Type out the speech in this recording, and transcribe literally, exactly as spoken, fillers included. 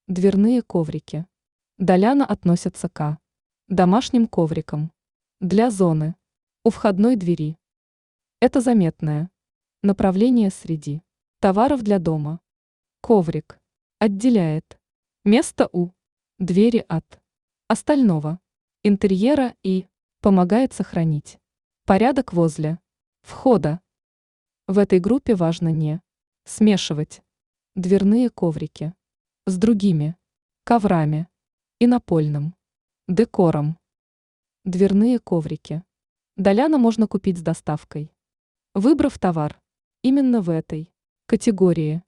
Дверные коврики. Доляна относятся к домашним коврикам. Для зоны. У входной двери. Это заметное направление среди товаров для дома. Коврик. Отделяет место у двери от остального интерьера и помогает сохранить порядок возле входа. В этой группе важно не смешивать дверные коврики с другими коврами и напольным декором. Дверные коврики. Доляна можно купить с доставкой. Выбрав товар именно в этой категории,